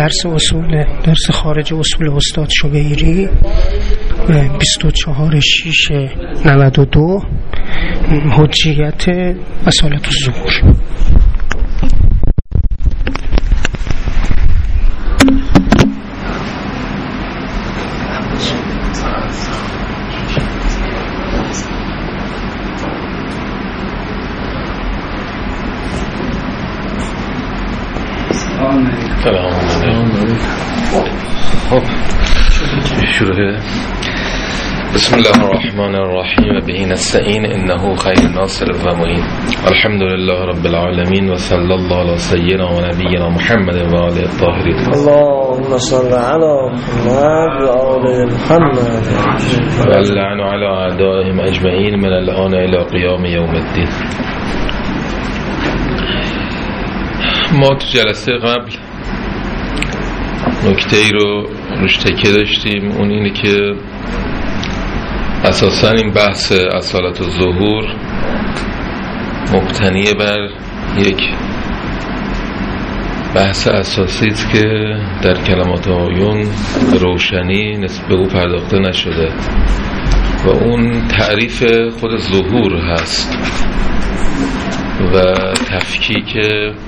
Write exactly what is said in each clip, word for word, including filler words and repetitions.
درس اصول درس خارج اصول استاد شبیری بیست و چهار شش نود و دو حجیت اصالت الظهور. شروع. بسم الله الرحمن الرحیم و به نستعین انه خیر ناصر و معین. الحمد لله رب العالمین و صلی الله علی سیدنا و نبینا محمد و آله الطاهرین. اللهم صل علی محمد و آل محمد و اللعن علی اعدائهم اجمعین من الان الی قیام یوم الدین. ما تو جلسه قبل نکته ای رو روش تکیه داشتیم، اون اینه که اساساً این بحث اصالت الظهور مبتنی بر یک بحث اساسی است که در کلمات آیون روشنی نسبت به او پرداخته نشده و اون تعریف خود ظهور هست و تفکیک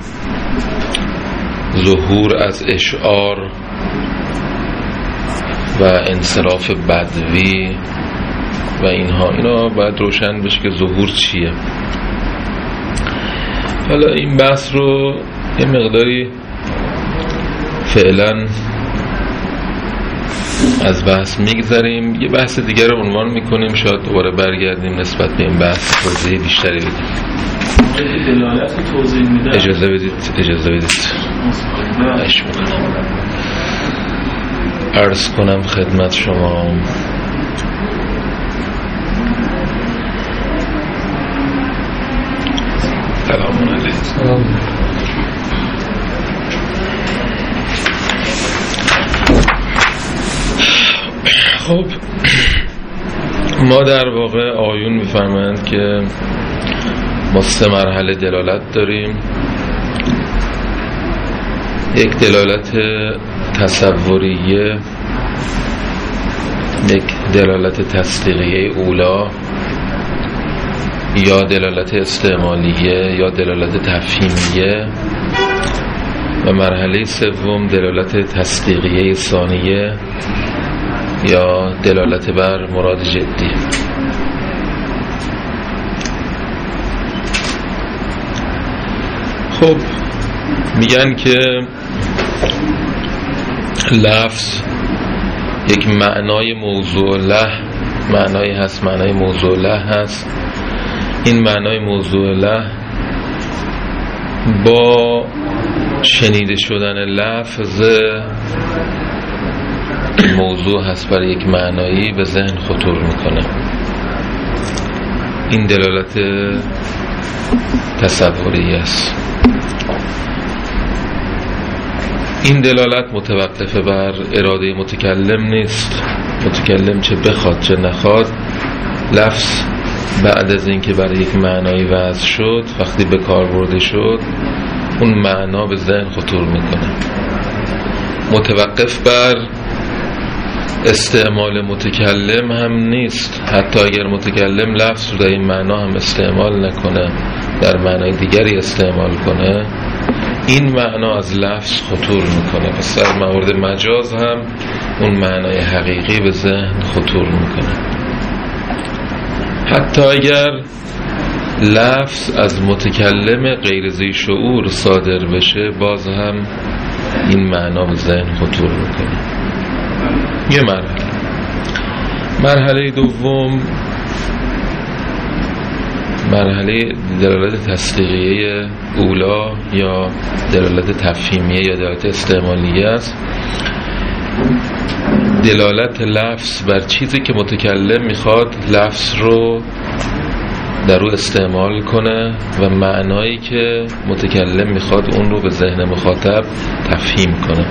ظهور از اشعار و انصراف بدوی و اینها اینا باید روشن بشه که ظهور چیه. حالا این بحث رو یه مقداری فعلا از بحث میگذاریم، یه بحث دیگر رو عنوان میکنیم، شاید دوباره برگردیم نسبت به این بحث توضیح بیشتری بدیم. اجازه بدید اجازه بدید اش میکنم عرض کنم خدمت شما. سلام علیکم. خب ما در واقع آیون میفرمایند که ما سه مرحله دلالت داریم. یک دلالت تصوریه، یک دلالت تصدیقیه اولا یا دلالت استعمالیه یا دلالت تفهیمیه و مرحله سوم دلالت تصدیقیه ثانیه یا دلالت بر مراد جدی. خب میگن که لفظ یک معنای موضوع له معنایی هست، معنای موضوع له هست. این معنای موضوع له با شنیده شدن لفظ موضوع هست برای یک معنایی به ذهن خطور میکنه. این دلالت تصوری است. این دلالت متوقف بر اراده متکلم نیست. متکلم چه بخواد چه نخواد، لفظ بعد از اینکه برای یک معنایی وضع شد، وقتی به کار برده شد، اون معنا به ذهن خطور میکنه. متوقف بر استعمال متکلم هم نیست. حتی اگر متکلم لفظ رو در این معنا هم استعمال نکنه، در معنای دیگری استعمال کنه، این معنا از لفظ خطور میکنه. پس در مورد مجاز هم اون معنای حقیقی به ذهن خطور میکنه. حتی اگر لفظ از متکلم غیر ذی شعور صادر بشه، باز هم این معنا به ذهن خطور میکنه. یه مرحله. مرحله دوم مرحله دلالت تصدیقیه اولا یا دلالت تفهیمیه یا دلالت استعمالیه است. دلالت لفظ بر چیزی که متکلم میخواد لفظ رو در او استعمال کنه و معنایی که متکلم میخواد اون رو به ذهن مخاطب تفهیم کنه.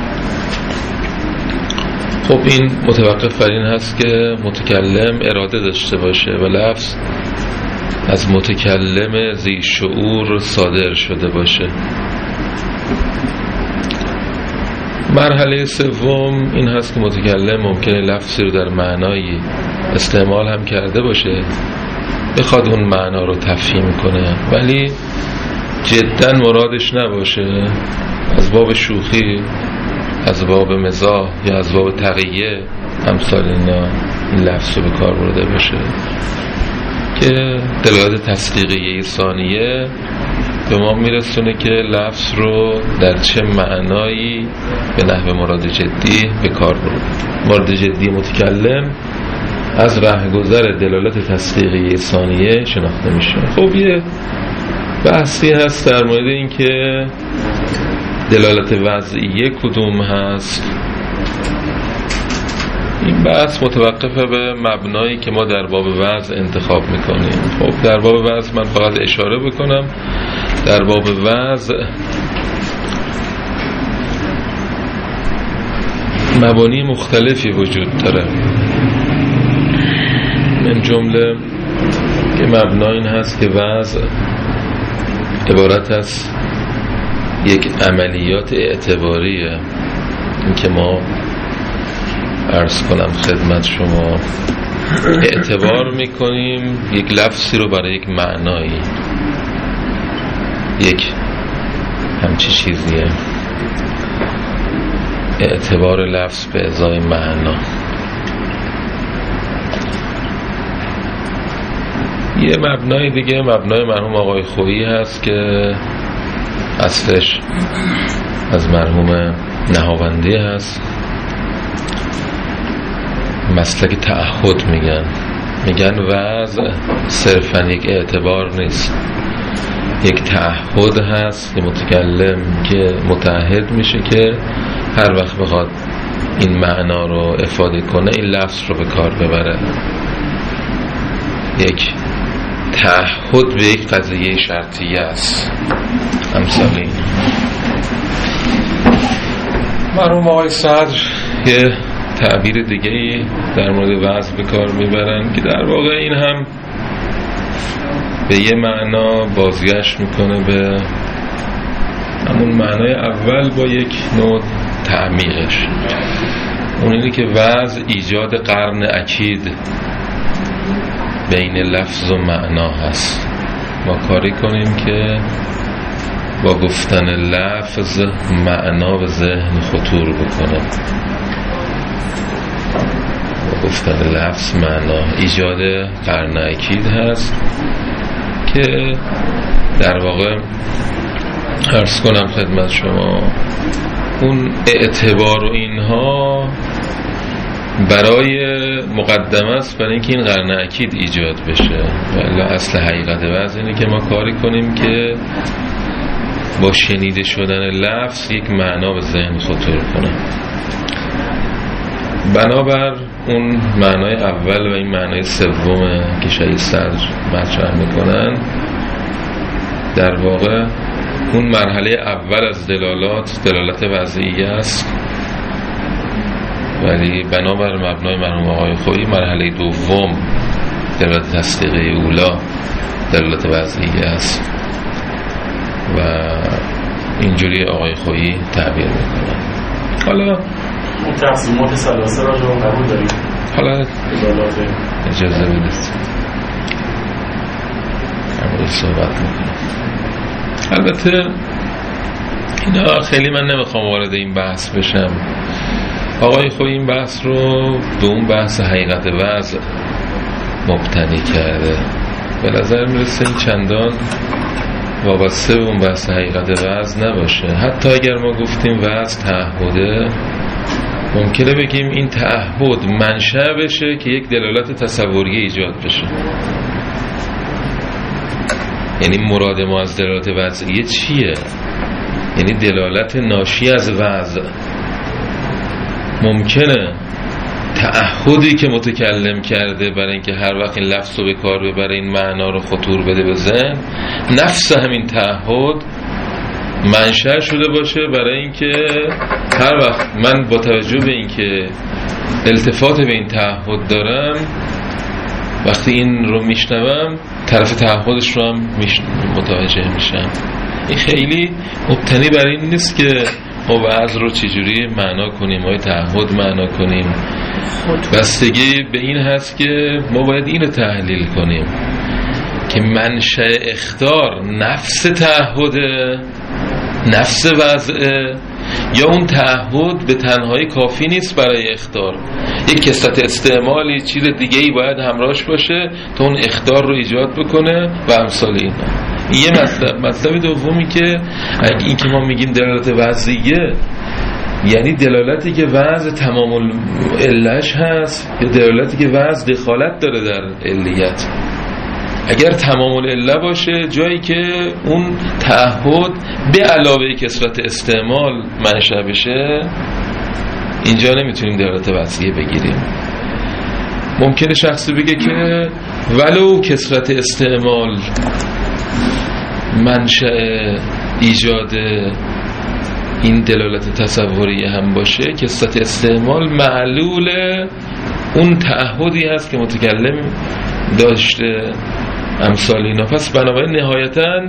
خب این متوقف بر این هست که متکلم اراده داشته باشه و لفظ از متکلم ذی شعور صادر شده باشه. مرحله سوم این هست که متکلم ممکنه لفظی رو در معنایی استعمال هم کرده باشه، بخواد اون معنا رو تفهیم کنه ولی جدا مرادش نباشه، از باب شوخی، از باب مزاح یا از باب تقیه امثال اینا این لفظ رو به کار برده باشه که دلالت تصدیقیه ثانیه به ما میرسونه که لفظ رو در چه معنایی به نحو مراد جدی به کار برده. مراد جدی متکلم از رهگذر دلالت تصدیقیه ثانیه شناخته میشه. خب یه بحثی هست در مورد این که دلالت وضعیه کدوم هست. این بحث متوقفه به مبنایی که ما در باب وضع انتخاب میکنیم. خب در باب وضع من فقط اشاره بکنم، در باب وضع مبانی مختلفی وجود داره، من جمله که مبنا این هست که وضع عبارت از یک عملیات اعتباریه. این که ما عرض کنم خدمت شما اعتبار میکنیم یک لفظی رو برای یک معنایی، یک همچی چیزیه، اعتبار لفظ به ازای معنا. یه مبنای دیگه مبنای مرحوم آقای خویی هست که اصلش از مرحوم نهاوندی هست، مسلک تعهد میگن میگن وضع صرفا یک اعتبار نیست، یک تعهد هست که متکلم که متعهد میشه که هر وقت بخواد این معنا رو افاده کنه این لفظ رو به کار ببره. یک تعهد به یک قضیه شرطیه است. امثال این مرحوم آقای صدر یه تعبیر دیگه‌ای در مورد وضع به کار میبرن که در واقع این هم به یه معنا بازگشت میکنه به همون معنای اول با یک نوع تعمیقش. اون اینه که وضع ایجاد قرن اکید بین لفظ و معنا هست. ما کاری کنیم که با گفتن لفظ معنا به ذهن خطور بکنه، با گفتن لفظ معنا ایجاد قرن اکید هست که در واقع عرض کنم خدمت شما اون اعتبار و اینها برای مقدمه است برای اینکه این قرن اکید ایجاد بشه. ولی اصل حقیقت وضع اینه که ما کاری کنیم که با شنیده شدن لفظ یک معنا به ذهن خطور کنه. بنابر اون معنای اول و این معنای سوم که شیخ صدر مطرح میکنن در واقع اون مرحله اول از دلالات دلالت وضعیه است، ولی بنابر مبنای مرحوم آقای خویی مرحله دوم دلالت تصدیقی اولا دلالت وضعیه است و اینجوری آقای خویی تعبیر میکنه. حالا اون تقسیمات ثلاثه را رو قبول دارید؟ حالا اجازه بدید همون صحبت میکنم. البته اینا خیلی من نمیخوام وارد این بحث بشم. آقای خویی این بحث رو به اون بحث حقیقت وضع مبتنی کرده. به نظر میرسه این چندان وابسته به اون بحث حقیقت وضع نباشه. حتی اگر ما گفتیم وضع تعهده، ممکنه بگیم این تعهد منشأ بشه که یک دلالت تصوری ایجاد بشه. یعنی مراد ما از دلالت وضعیه چیه؟ یعنی دلالت ناشی از وضع. ممکنه تعهدی که متکلم کرده برای اینکه هر وقت این لفظ رو به کار ببره این معنا رو خطور بده به ذهن، نفس همین تعهد منشأ شده باشه برای اینکه هر وقت من با توجه به اینکه التفات به این تعهد دارم، وقتی این رو میشنوم طرف تعهدش رو هم متوجه میشم. این خیلی مبتنی بر این نیست که ما وعظ رو چجوری معنا کنیم، ما تعهد معنا کنیم، بستگی به این هست که ما باید اینو تحلیل کنیم که منشأ اخطار نفس تعهد، نفس وضعه، یا اون تعهد به تنهایی کافی نیست برای اخطار، یک کثرت استعمالی چیز دیگه ای باید همراهش باشه تا اون اخطار رو ایجاد بکنه و امثال اینا. یه مطلب مطلب دومی که این که ما میگیم دلالت وضعیه، یعنی دلالتی که وضع تمام العلش هست یا دلالتی که وضع دخالت داره در علیت. اگر تمام العله باشه، جایی که اون تعهد به علاوه کثرت استعمال منشأ بشه، اینجا نمیتونیم دلالت وضعیه بگیریم. ممکنه شخصی بگه که ولو کثرت استعمال منشأ ایجاد این دلالت تصوری هم باشه، کثرت استعمال معلول اون تعهدی هست که متکلم داشته، امثال اینا. پس بنابراین نهایتاً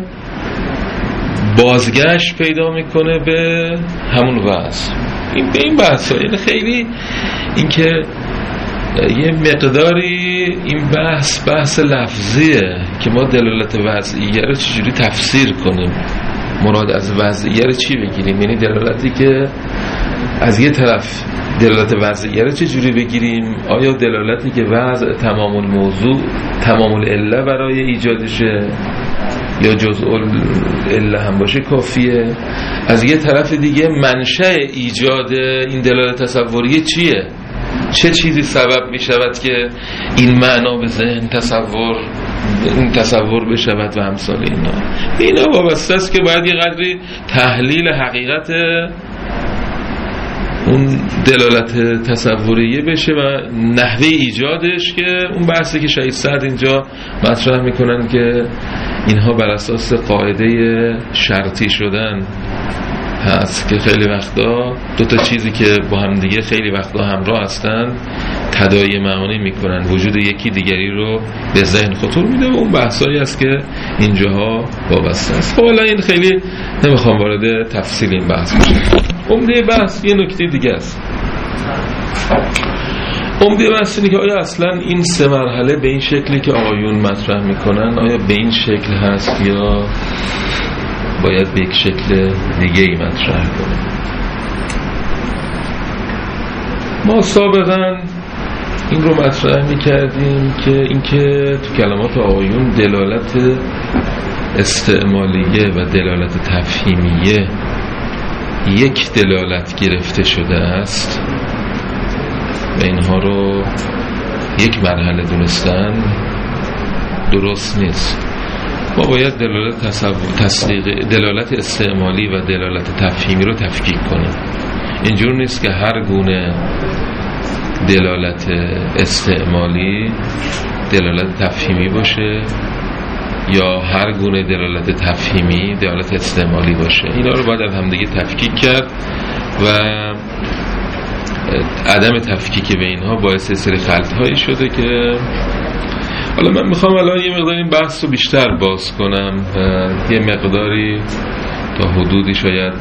بازگشت پیدا میکنه به همون وضع. این به این بحث ها، یعنی خیلی این که یه مقداری این بحث بحث لفظیه که ما دلالت وضعیه رو چجوری تفسیر کنیم، مراد از وضعیه رو چی بگیریم، یعنی دلالتی که از یه طرف دلالت وضعیه رو چجوری بگیریم، آیا دلالتی که وضع تمام الموضوع تمام العله برای ایجادشه یا جزء العله هم باشه کافیه، از یه طرف دیگه منشأ ایجاد این دلالت تصوریه چیه، چه چیزی سبب می شود که این معنا به ذهن تصور این تصور بشود و امثال اینا. اینا وابسته است که باید یه قدری تحلیل حقیقت اون دلالت تصوریه بشه و نحوه ایجادش، که اون بحثی که شهید سعد اینجا مطرح میکنن که اینها بر اساس قاعده شرطی شدن هست که خیلی وقتا دو تا چیزی که با هم دیگه خیلی وقتا همراه هستن تداعی معانی میکنن، وجود یکی دیگری رو به ذهن خطور میده و اون بحثایی است که اینجاها وابسته است. خب حالا این خیلی نمیخوام وارد تفصیل این بحث بشم. عمده بحث یه نکته دیگه است. عمده بحث اینه که آیا اصلا این سه مرحله به این شکلی که آقایون مطرح میکنن آیا به این شکل هست یا باید به یک شکل دیگه ای مطرح کنیم. ما سابقا این رو مطرح میکردیم که اینکه تو کلمات آقایون دلالت استعمالیه و دلالت تفهیمیه یک دلالت گرفته شده است و اینها رو یک مرحله دونستن درست نیست. ما باید دلالت تصدیق دلالت استعمالی و دلالت تفهیمی رو تفکیک کنیم. اینجور نیست که هر گونه دلالت استعمالی دلالت تفهیمی باشه یا هر گونه دلالت تفهیمی دلالت استعمالی باشه. اینا رو باید از همدیگه تفکیک کرد و عدم تفکیک به اینها باعث سری خلط‌هایی شده که حالا من میخوام الان یه مقدار این بحث رو بیشتر باز کنم و یه مقداری تا حدودی شاید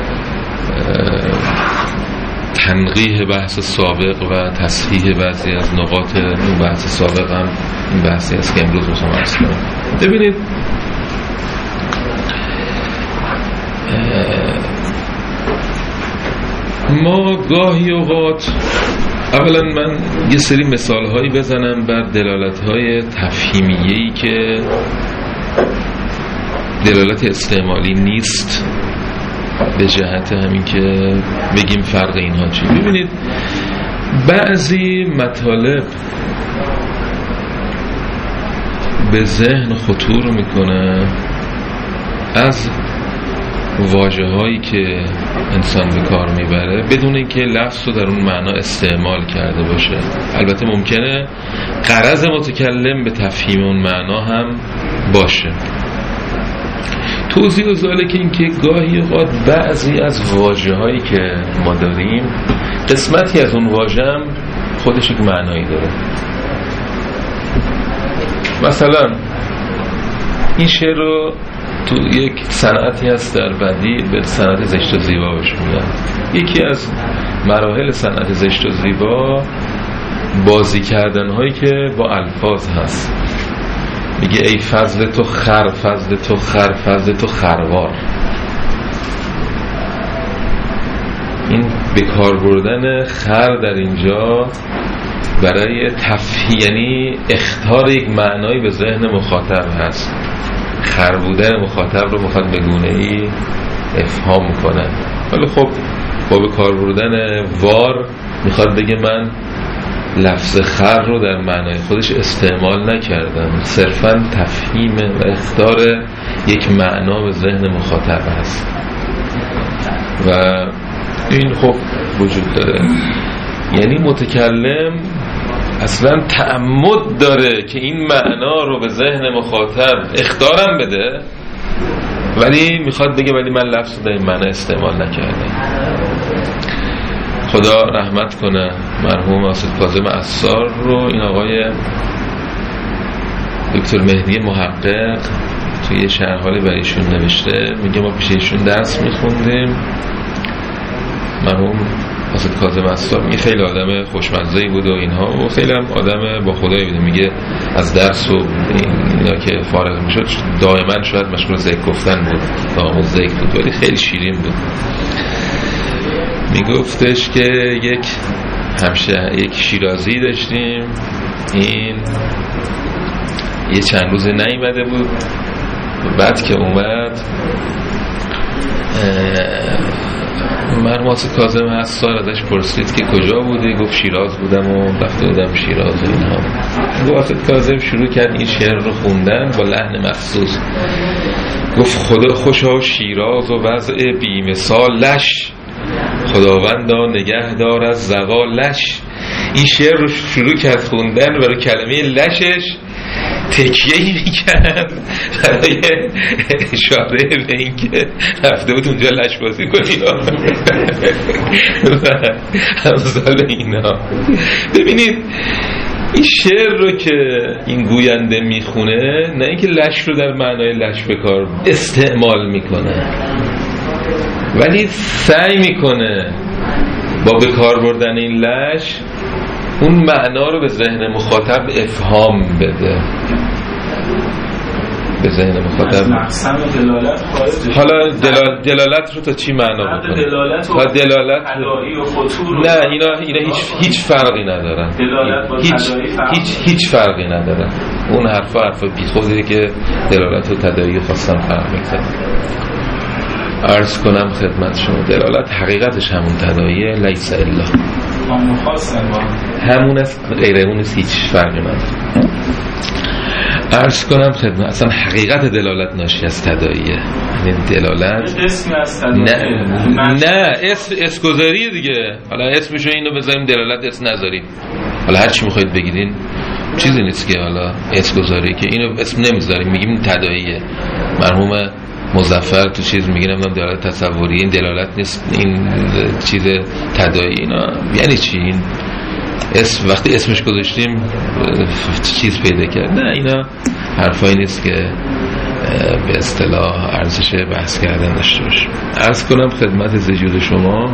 تنقیح بحث سابق و تصحیح بعضی از نقاط اون بحث سابق هم این بحثی است که امروز بخوام عرض کنم. ببینید ما گاهی اوقات اولا من یه سری مثال هایی بزنم بر دلالت های تفهیمیه‌ای که دلالت استعمالی نیست، به جهت همین که بگیم فرق اینها چی. ببینید بعضی مطالب به ذهن خطور میکنه از واژه هایی که انسان به کار میبره بدون اینکه لفظ رو در اون معنا استعمال کرده باشه. البته ممکنه غرض متکلم به تفهیم اون معنا هم باشه. توضیح و ذالک این که گاهی اوقات بعضی از واژه هایی که ما داریم قسمتی از اون واژه هم خودش یک معنایی داره. مثلا این شعر رو تو یک صنعتی هست در بدی به صنعت زشت و زیبا بهش میگن. یکی از مراحل صنعت زشت و زیبا بازی کردن هایی که با الفاظ هست. میگه ای فضل تو خر، فضل تو خر، فضل تو خروار. این به کار بردن خر در اینجا برای تفهیم، یعنی اخطار یک معنایی به ذهن مخاطب هست. خر بودن مخاطب رو میخواد به گونه ای افهام کنه. ولی خب با به کار بردن وار میخواد بگه من لفظ خر رو در معنای خودش استعمال نکردم، صرفاً تفهیم و اخطار یک معنا به ذهن مخاطب هست و این خب وجود داره. یعنی متکلم اصلا تعمد داره که این معنا رو به ذهن مخاطب اخطارم بده، ولی میخواد بگه ولی من لفظ رو در این معنی استعمال نکردم. خدا رحمت کنه مرحوم آصف کاظم عصار رو. این آقای دکتر مهدی محقق توی شرحالی برای ایشون نوشته، میگه ما پیش ایشون درس میخوندیم. مرحوم آصف کاظم عصار میگه خیلی آدم خوشمزه‌ای بود و اینها و خیلی هم آدم با خدایی بود. میگه از درس و اینا که فارغ میشد دائما شاید مشغول ذکر گفتن بود، دائما ذکر بود، ولی خیلی شیرین بود. میگفتش که یک همشه یک شیرازی داشتیم، این یه چند روز نیامده بود، بعد که اومد مرحوم آصف کاظم عصار ازش پرسید که کجا بودی؟ گفت شیراز بودم و رفته بودم شیراز و اینها. گفت آصف کاظم شروع کرد این شعر رو خوندن با لحن مخصوص. گفت خدا خوشا شیراز و وضع بی‌مثالش، خداوندا نگهدار از زوالش. این شعر رو شروع کرد خوندن برای کلمه لشش تکیه‌ای میکرد برای اشاره به این که رفته بود اونجا لش بازی کنی همزال اینا. ببینید این شعر رو که این گوینده میخونه، نه اینکه لش رو در معنای لش به کار استعمال میکنه، ولی سعی میکنه با به کار بردن این لش اون معنا رو به ذهن مخاطب افهام بده، به ذهن مخاطب. حالا دلال دلالت رو تا چی معنا بکنه؟ دلالت و دلالت و خطور نه، اینا اینا هیچ هیچ فرقی ندارن. هیچ هیچ هیچ فرقی ندارن. اون حرفا حرفا بیخودیه که دلالت و تداعی خواستن فرق میکنه. عرض کنم خدمت شما دلالت حقیقتش همون تداعیه، لیس الا همون است، غیر اون است، هیچ فرقی نداره. عرض کنم خدمت اصلا حقیقت دلالت ناشی از تداعیه. یعنی دلالت اسمی از تداعیه، نه نه اسم اسگذاری دیگه. حالا اسمشو اینو بذاریم دلالت اسم نذاریم، حالا هر چی میخواید بگیرین چیزی نیست که حالا اسگذاری که اینو اسم نمیذاریم، میگیم تداعیه. مرحوم مظفر تو چیز میگه نمیدونم دلالت تصوری، این دلالت نیست، این چیز تداعی. اینا یعنی چی؟ این اسم وقتی اسمش گذاشتیم چیز پیدا کرد. نه اینا حرفایی نیست که به اصطلاح ارزش بحث کردن داشته باشه. عرض کنم خدمت زجود شما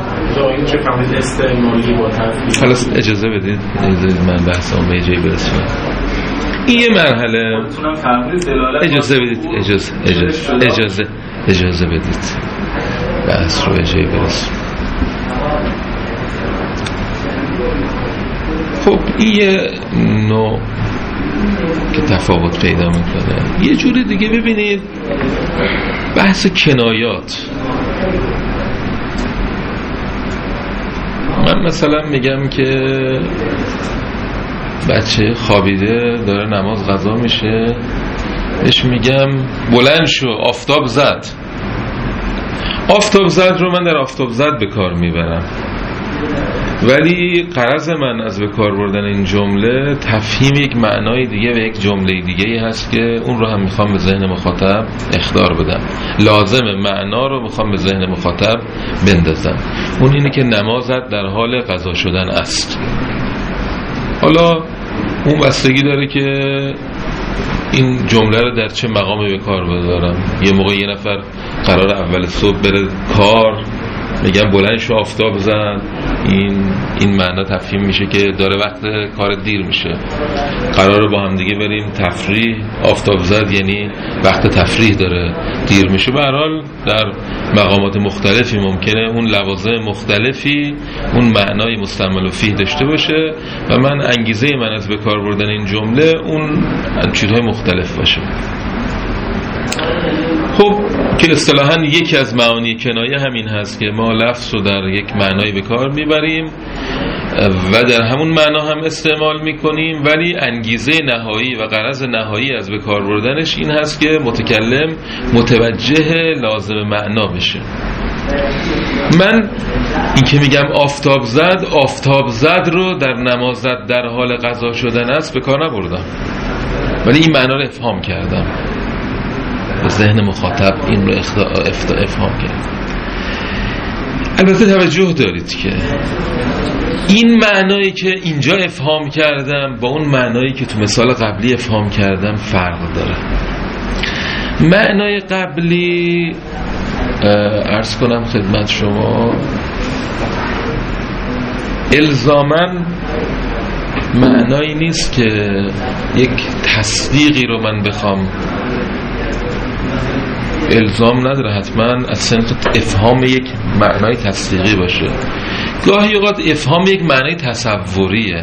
حالا اجازه بدید اجازه من بحثم به جایی برسونم. این یه مرحله اجازه بدید اجازه اجازه اجازه اجازه بدید بحث رو به جایی برسونم. خب این یه نوع که تفاوت پیدا میکنه. یه جوری دیگه ببینید بحث کنایات. من مثلا میگم که بچه خوابیده داره نماز قضا میشه، بهش میگم بلند شو آفتاب زد. آفتاب زد رو من در آفتاب زد به کار میبرم، ولی غرض من از به کار بردن این جمله تفهیم یک معنای دیگه و یک جمله دیگه هست که اون رو هم میخوام به ذهن مخاطب اخطار بدم. لازم معنا رو میخوام به ذهن مخاطب بندازم. اون اینه که نمازت در حال قضا شدن است. حالا اون بستگی داره که این جمله رو در چه مقامی به کار بذارم. یه موقع یه نفر قرار اول صبح بره کار، میگم بلند شو آفتاب زد، این این معنا تفهیم میشه که داره وقت کار دیر میشه. قراره با هم دیگه بریم تفریح، آفتاب زد یعنی وقت تفریح داره دیر میشه. به هر حال در مقامات مختلفی ممکنه اون لوازم مختلفی اون معنای مستعمل فیه داشته باشه و من انگیزه من از به کار بردن این جمله اون چیزهای مختلف باشه. خب که اصطلاحاً یکی از معانی کنایه همین هست که ما لفظ رو در یک معنای به کار میبریم و در همون معنا هم استعمال میکنیم، ولی انگیزه نهایی و غرض نهایی از به کار بردنش این هست که متکلم متوجه لازم معنا بشه. من این که میگم آفتاب زد، آفتاب زد رو در نماز زد در حال قضا شدن است به کار نبردم، ولی این معنا رو افهام کردم، به ذهن مخاطب این رو افهام کرد. البته توجه دارید که این معنایی که اینجا افهام کردم با اون معنایی که تو مثال قبلی افهام کردم فرق داره. معنای قبلی عرض کنم خدمت شما الزاماً معنایی نیست که یک تصدیقی رو من بخوام، الزام نداره حتما از سمت افهام یک معنای تصدیقی باشه. گاهی اوقات افهام یک معنای تصوریه،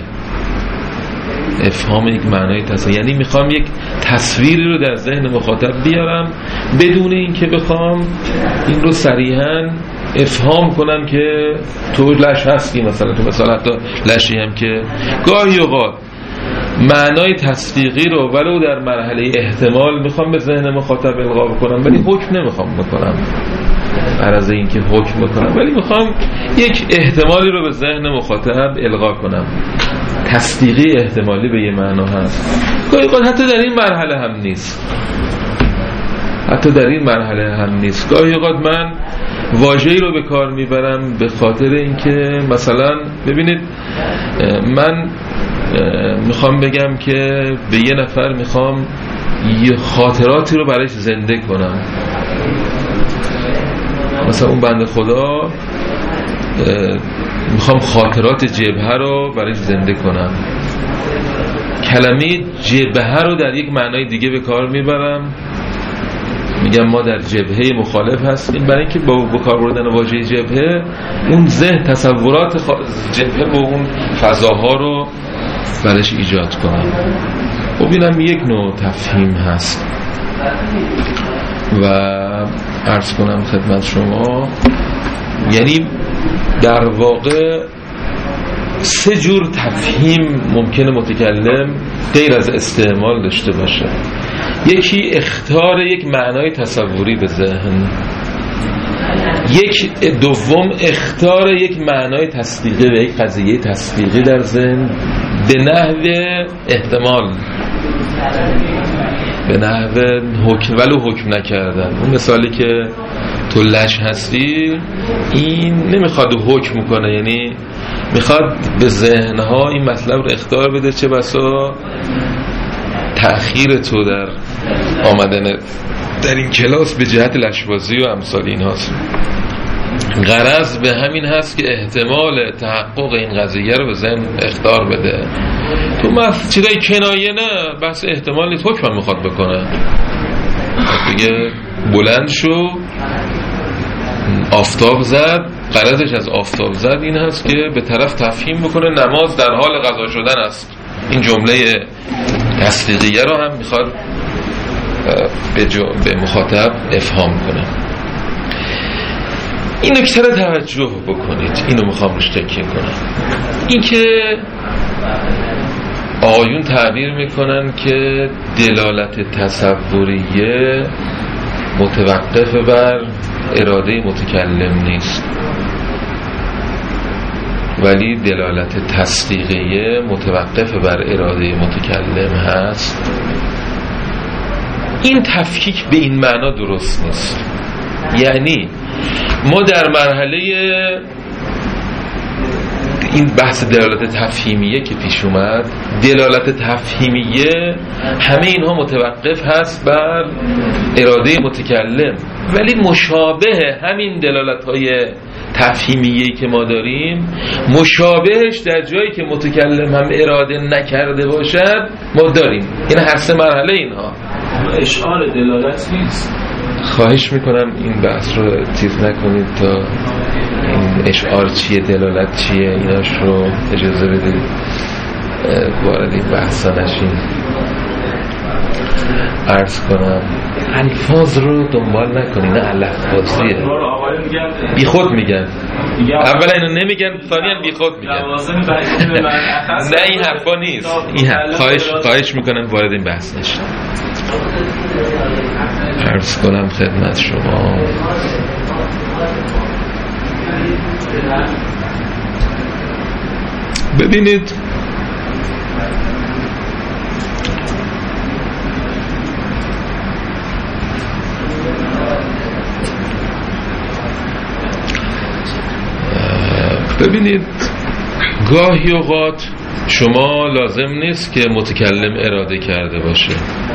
افهام یک معنای تصوری یعنی میخوام یک تصویری رو در ذهن مخاطب بیارم بدون اینکه بخوام این رو صریحاً افهام کنم که تو لش هستی، مثلا تو مثلا حتی لشی هم که گاهی اوقات معنای تصدیقی رو ولو در مرحله احتمال میخوام به ذهن مخاطب القا بکنم، ولی حکم نمیخوام بکنم عرض این که حکم بکنم، ولی میخوام یک احتمالی رو به ذهن مخاطب القا کنم. تصدیقی احتمالی به یه معنا هست، گاهی اوقات حتی در این مرحله هم نیست، حتی در این مرحله هم نیست. گاهی اوقات من واژه‌ای رو به کار میبرم به خاطر اینکه مثلا ببینید من میخوام بگم که به یه نفر میخوام یه خاطراتی رو برایش زنده کنم، مثلا اون بنده خدا میخوام خاطرات جبهه رو برایش زنده کنم. کلمه جبهه رو در یک معنای دیگه به کار میبرم، میگم ما در جبهه مخالف هستیم، برای اینکه با کار بردن واژه جبهه اون ذهن تصورات جبهه با اون فضاها رو برش ایجاد کنم. خب اینم یک نوع تفهیم هست و عرض کنم خدمت شما یعنی در واقع سه جور تفهیم ممکنه متکلم غیر از استعمال داشته باشه. یکی اخطار یک معنای تصوری به ذهن، یک دوم اخطار یک معنای تصدیقی و یک قضیه تصدیقی در ذهن به نحو احتمال، به نحو حکم ولو حکم نکردن. اون مثالی که تو لش هستی این نمیخواد حکم کنه، یعنی میخواد به ذهنها این مطلب رو اخطار بده، چه بسا تأخیر تو در آمدن در این کلاس به جهت لشبازی و امثال این هاست. غرض به همین هست که احتمال تحقق این قضیه رو به ذهن اخطار بده. تو مثل چیزای کنایه نه، بس احتمال نیست، حکم هم میخواد بکنه، بگه بلند شو آفتاب زد. غرضش از آفتاب زد این هست که به طرف تفهیم بکنه نماز در حال قضا شدن است. این جمله تصدیقیه رو هم میخواد به, به مخاطب افهام کنه. این نکته رو توجه بکنید، اینو میخوام روش تکیه کنم. این که آقایون تعبیر میکنن که دلالت تصوریه متوقف بر اراده متکلم نیست، ولی دلالت تصدیقیه متوقف بر اراده متکلم هست. این تفکیک به این معنا درست نیست. یعنی ما در مرحله این بحث دلالت تفهیمیه که پیش اومد، دلالت تفهیمیه همه اینها متوقف هست بر اراده متکلم، ولی مشابه همین دلالت‌های تفهیمیه‌ای که ما داریم، مشابهش در جایی که متکلم هم اراده نکرده باشد ما داریم. این هر سه مرحله اینها. اشعار دلالت نیست. خواهش میکنم این بحث رو تیز نکنید تا این اشعار چیه، دلالت چیه، ایناش رو اجازه بدید وارد این بحثا نشین. عرض کنم الفاظ رو دنبال نکنید، نه الفاظیه، بی خود میگن. اولا اینو نمیگن، ثانیا بی خود میگن. نه این حرفا نیست. این حرف خواهش خواهش میکنم وارد این بحث نشین. عرض کنم خدمت شما ببینید ببینید گاهی اوقات شما لازم نیست که متکلم اراده کرده باشه،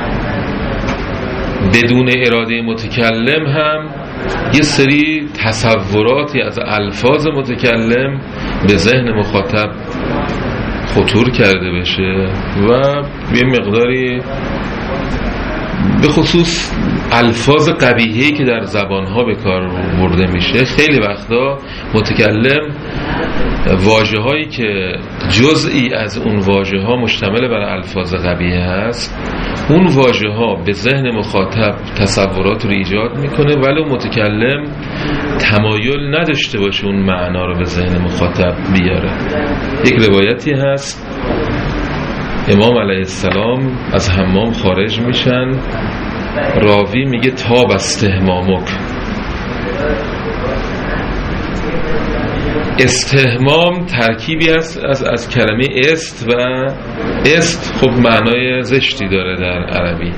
بدون اراده متکلم هم یه سری تصوراتی از الفاظ متکلم به ذهن مخاطب خطور کرده بشه و یه مقداری به خصوص الفاظ قبیحی که در زبانها به کار برده میشه، خیلی وقتا متکلم واژه هایی که جزئی از اون واژه ها مشتمل بر الفاظ قبیحه هست، اون واژه ها به ذهن مخاطب تصورات رو ایجاد میکنه ولی متکلم تمایل نداشته باشه اون معنا رو به ذهن مخاطب بیاره. یک روایتی هست امام علیه السلام از حمام خارج میشن، راوی میگه تاب استهمامک. استهمام ترکیبی است از, از کلمه است و است خب معنای زشتی داره در عربی.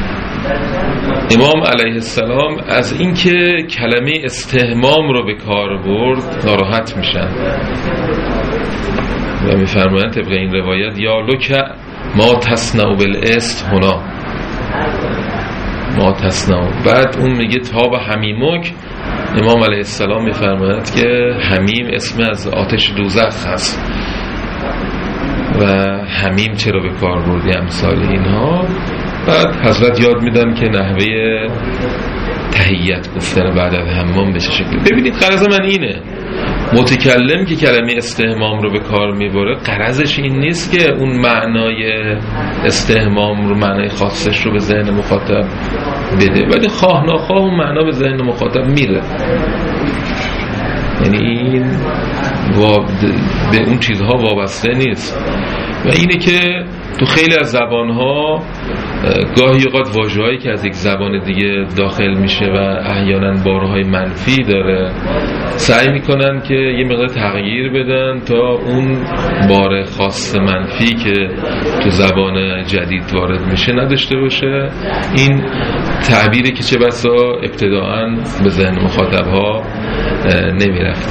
امام علیه السلام از اینکه کلمه استهمام رو به کار برد ناراحت میشن و میفرمایند طبق این روایت یا لک ما تصنع بالاست هنا، ما تصنع. بعد اون میگه تاب حمیمک. امام علیه السلام میفرماید که حمیم اسم از آتش دوزخ هست و حمیم چرا به کار بردی، امثال اینها. بعد حضرت یاد میدن که نحوه تحیت گفتن بعد از حمام به چه شکلی. ببینید غرض من اینه، متکلم که کلمه استهمام رو به کار میبره غرضش این نیست که اون معنای استهمام رو، معنای خاصش رو به ذهن مخاطب بده، ولی خواه ناخواه اون معنا به ذهن مخاطب میره. یعنی این به اون چیزها وابسته نیست و اینه که تو خیلی از زبانها گاهی اوقات واژه‌هایی که از یک زبان دیگه داخل میشه و احیانا بارهای منفی داره سعی میکنن که یه مقدار تغییر بدن تا اون بار خاص منفی که تو زبان جدید وارد میشه نداشته باشه. این تعبیری که چه بسا ابتداعاً به ذهن مخاطبها نمیرفته.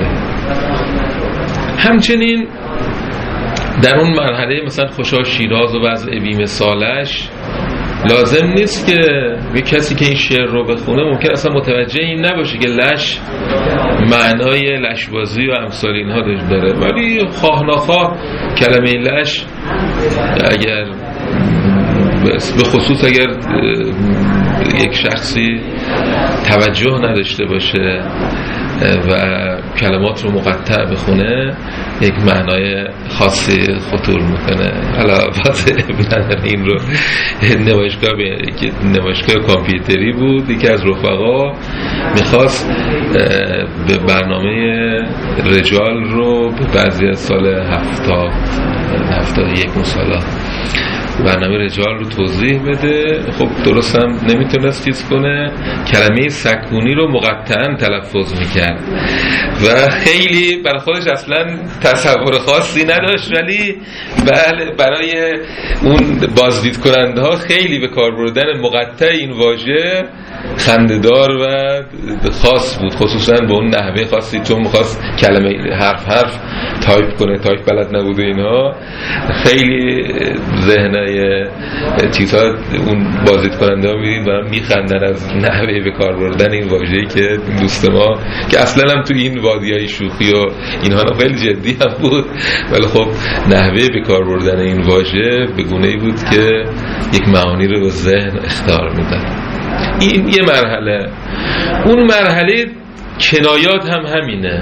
همچنین در اون مرحله مثلا خوشا شیراز و وضع بی مثالش لازم نیست که به کسی که این شعر رو بخونه ممکن اصلا متوجه این نباشه که لش معنای لشبازی و امثال اینها داره، ولی خواه ناخواه کلمه لش اگر به خصوص اگر یک شخصی توجه نداشته باشه و کلمات رو مقطع بخونه یک معنای خاصی خطور میکنه. حالا باز این رو نمایشگاه که نمایشگاه کامپیوتری بود، یکی از رفقا میخواست به برنامه رجال رو به بعضی از سال هفتاد هفتاد یک مسالا برنامه رجال رو توضیح بده. خب درست هم نمیتونست چیز کنه، کلمه سکونی رو مقطعاً تلفظ میکرد و خیلی برای خودش اصلا تصور خاصی نداشت، ولی بله برای اون بازدید کننده ها خیلی به کار بردن مقطع این واژه خنده‌دار و خاص بود، خصوصا به اون نحوه خاصی، چون می‌خواست کلمه حرف حرف تایپ کنه، تایپ بلد نبود و اینها. خیلی ذهنای چیزها اون بازدید کننده ها می‌دید و میخندن از نحوه به کار بردن این واژه‌ای که دوست ما که اصلا هم تو این وادیای شوخی و اینها خیلی جدی هم بود، ولی خب نحوه به کار بردن این واژه به گونه‌ای بود که یک معانی رو به ذهن اخطار میدن. این یه مرحله. اون مرحله کنایات هم همینه.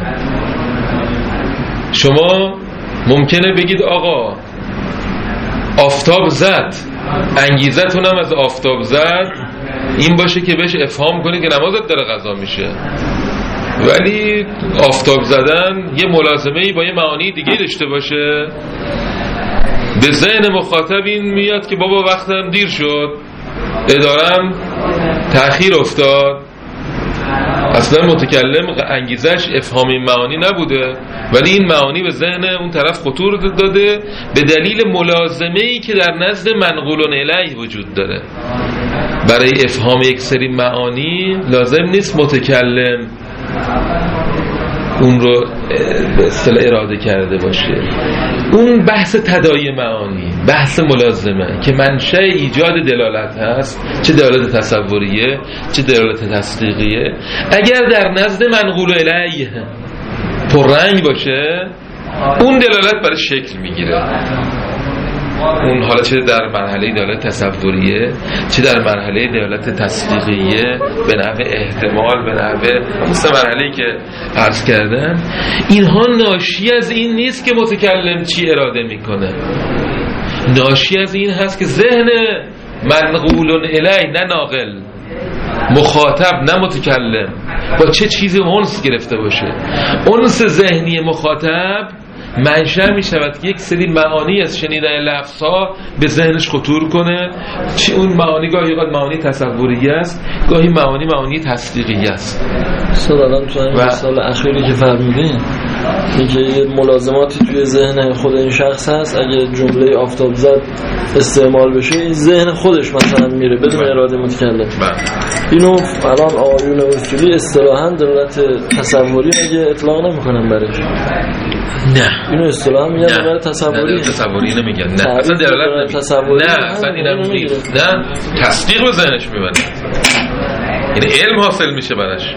شما ممکنه بگید آقا آفتاب زد، انگیزتون هم از آفتاب زد این باشه که بهش افهام کنی که نمازت داره قضا میشه، ولی آفتاب زدن یه ملازمه‌ای با یه معانی دیگه داشته باشه. به ذهن مخاطب این میاد که بابا وقتم دیر شد، ادارم تأخیر افتاد. اصلا متکلم انگیزش افهام این معانی نبوده، ولی این معانی به ذهن اون طرف خطور داده به دلیل ملازمه‌ای که در نزد منقول الیه وجود داره. برای افهام یک سری معانی لازم نیست متکلم اون رو به اصطلاح اراده کرده باشه. اون بحث تداعی معانی، بحث ملازمه که منشأ ایجاد دلالت هست، چه دلالت تصوریه چه دلالت تصدیقیه، اگر در نزد منقول الیه پررنگ باشه اون دلالت برای شکل میگیره. اون حالا چه در مرحله دلالت تصوریه چه در مرحله دلالت تصدیقیه به نحو احتمال، به نحو مثل مرحله‌ای که عرض کردم، اینها ناشی از این نیست که متکلم چی اراده میکنه، ناشی از این هست که ذهن منقول الیه، نه ناقل، مخاطب نه متکلم، با چه چیزی انس گرفته باشه. انس ذهنی مخاطب منشأ می شود که یک سری معانی از شنیدن لفظها به ذهنش خطور کنه. چی اون معانی گاهی قد معانی تصوریه است، گاهی معانی معانی تصدیقیه است. سوالان تو این مثال اخیری که فرمودین اینکه یه ملازماتی توی ذهن خود این شخص هست، اگه جمله آفتاب زد استعمال بشه این ذهن خودش مثلا میره بدون اراده متکلم. اینو الان آیون اصولی اصطلاحاً دلالت تصوری اگه اطلاق نمیکنن برش. نه اینو اصطلاحاً میگن دلالت تصوری. نه تصوری نمیگن. نه اصلا دلالت تصوری. نه اصلا اینم نیست. نه تصدیق به ذهنش میبنه. یعنی علم حاصل میشه براش.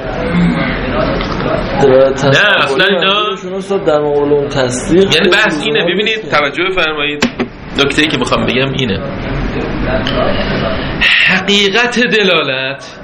نه اصلا اینا شناسا در مقابل اون تصدیق. یعنی بحث اینه، ببینید توجه فرمایید، نکته‌ای که میخوام بگم اینه، حقیقت دلالت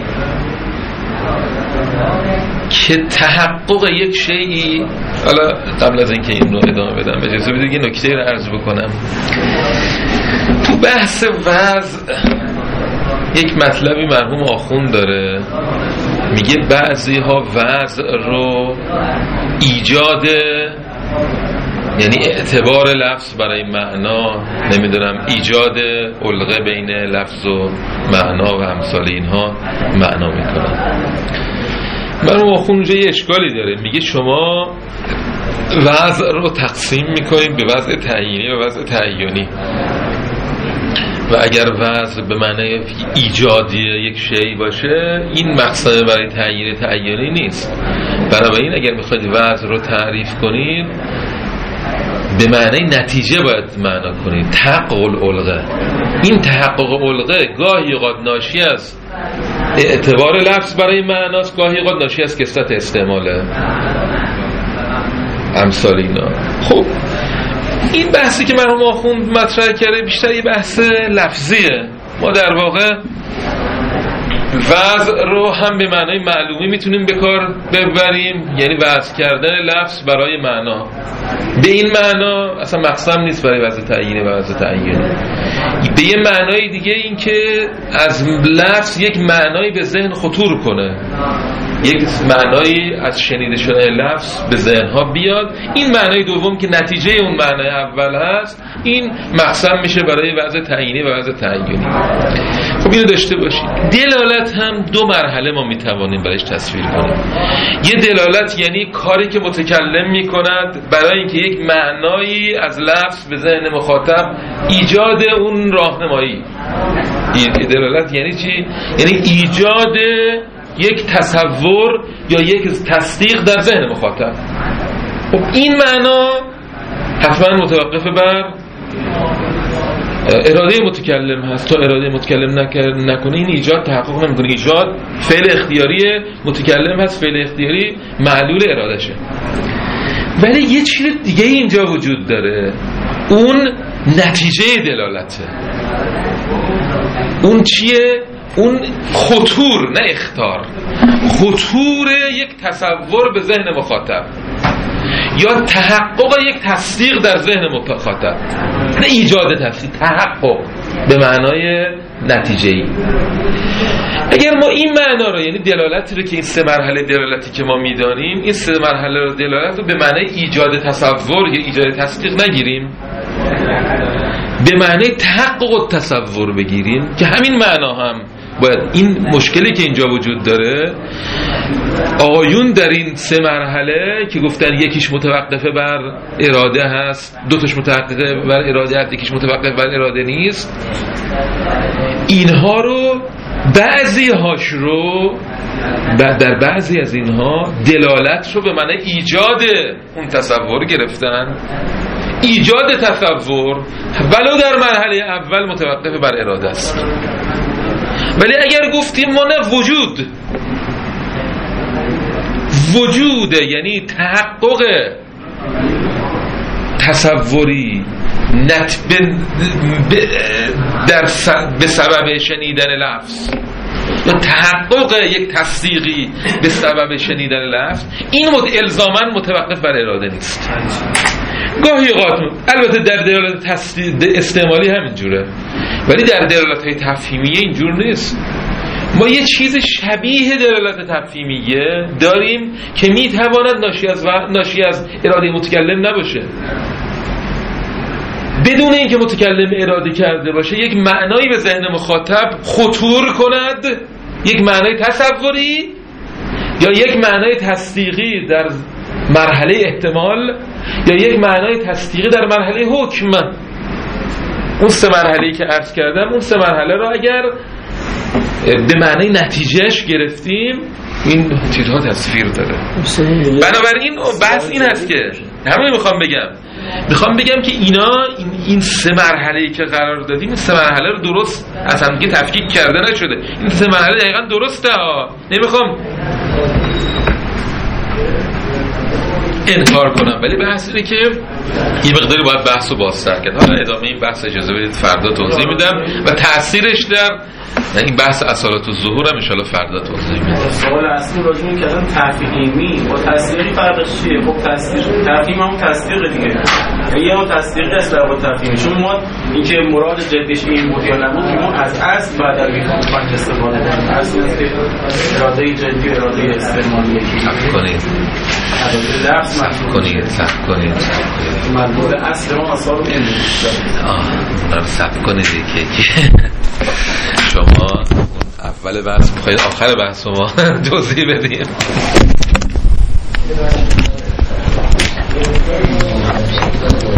که تحقق یک شیئی. حالا قبل از اینکه این رو ادامه بدم اجازه بدید یه نکته رو عرض بکنم. تو بحث وضع یک مطلبی مرحوم آخوند داره، میگه بعضی ها وضع رو ایجاد، یعنی اعتبار لفظ برای معنا، نمیدونم ایجاد علقه بین لفظ و معنا و امثال اینها معنا میکنن. مرحوم آخوند اونجا یه اشکالی داره، میگه شما وضع رو تقسیم میکنید به وضع تعیینی و وضع تعیینی، و اگر وضع به معنی ایجادی یک شی باشه این مقصد برای تعیین تعیینی نیست. بنابراین اگر میخواید وضع رو تعریف کنید به معنی نتیجه باید معنا کنید، تحقق العلقه. این تحقق العلقه گاهی اوقات ناشی از اعتبار لفظ برای معناست، گاهی اوقات ناشی از کثرت استعماله، امثال اینا. خب این بحثی که مرحوم آخوند مطرح کرده بیشتر یه بحث لفظیه. ما در واقع وضع رو هم به معنای معلومی میتونیم به کار ببریم، یعنی وضع کردن لفظ برای معنا. به این معنا اصلا مقصد نیست برای وضع تعیینی و وضع تعیینی. به یه معنای دیگه این که از لفظ یک معنایی به ذهن خطور کنه، یک معنایی از شنیده شدن لفظ به ذهنها بیاد. این معنای دوم که نتیجه اون معنای اول هست، این مقصد میشه برای وضع تعیینی و وضع تعیینی. خب اینو داشته باشید. دلالت هم دو مرحله ما میتوانیم برایش تصویر کنیم. یه دلالت یعنی کاری که متکلم میکند برای اینکه یک معنایی از لفظ به ذهن مخاطب ایجاد اون راهنمایی، دلالت یعنی چی؟ یعنی ایجاد یک تصور یا یک تصدیق در ذهن مخاطب. خب این معنا حتما متوقف بر اراده متکلم هست. تا اراده متکلم نکنه این ایجاد تحقق نمیکنه. ایجاد فعل اختیاری متکلم هست، فعل اختیاری معلول ارادشه. ولی یه چیز دیگه اینجا وجود داره، اون نتیجه دلالته. اون چیه؟ اون خطور، نه اخطار، خطور یک تصور به ذهن مخاطب یا تحقق یک تصدیق در ذهن مخاطب، نه ایجاد تصدیق، تحقق به معنای نتیجه‌ای. اگر ما این معنا رو، یعنی دلالتی رو که این سه مرحله دلالتی که ما میدانیم، این سه مرحله رو دلالت رو به معنای ایجاد تصور یا ایجاد تصدیق نگیریم، به معنای تحقق تصور بگیریم، که همین معنا هم باید، این مشکلی که اینجا وجود داره، آقایون در این سه مرحله که گفتن یکیش متوقفه بر اراده هست، دوتاش متوقفه بر اراده هست، یکیش متوقف بر اراده نیست، اینها رو بعضی هاش رو در بعضی از اینها دلالت رو به معنی ایجاد اون تصور گرفتن. ایجاد تصور ولو در مرحله اول متوقف بر اراده است، ولی اگر گفتیم ما نه، وجود وجود یعنی تحقق تصوری نت در به سبب شنیدن لفظ یا تحقق یک تصدیقی به سبب شنیدن لفظ، این الزاماً متوقف بر اراده نیست. گاهی اوقات البته در دلالت استعمالی همینجوره، ولی در دلالت‌های تفهیمیه اینجور نیست. ما یه چیز شبیه دلالت تفهیمیه داریم که میتواند ناشی از و... ناشی از اراده متکلم نباشه، بدون اینکه متکلم اراده کرده باشه یک معنایی به ذهن مخاطب خطور کند، یک معنای تصوری یا یک معنای تصدیقی در مرحله احتمال یا یک معنای تصدیقی در مرحله حکم. اون سه مرحله‌ای که عرض کردم، اون سه مرحله رو اگر به معنای نتیجهش گرفتیم، این چیزها تصویر داره. بنابراین بحث این هست که همین میخوام بگم میخوام بگم که اینا این, این سه مرحله‌ای که قرار دادیم، این سه مرحله رو درست اصلا که تفکیک کرده نشده. این سه مرحله دقیقاً درسته ها، نمیخوام انکار کنم، ولی بحث اینه که یه مقداری باید بحث رو بازتر کرد. حالا ادامه این بحث اجازه بدید فردا توضیح میدم و تأثیرش در این بحث اصالت الظهور هم ان شاء الله فردا توضیح میدم. سوال اصلی راجع به کلام تفهیمی با تصدیقی فرقش چیه؟ خب تصدیق تفهیم هم تصدیق دیگه، یه اون تصدیق است با تفهیم. چون ما اینکه مراد جدیش این بود یا نبود، ما از اصل بعد از میخوام فقط استفاده کنیم. اصل است که اراده جدی و اراده استعمالی صحبت کنید لفظ محسوب کنید صحبت کنید مربوط اصل ما اصلا رو آه اون رو صحبت کنید که شما اول بحث میخواید آخر بحث ما توضیح بدیم.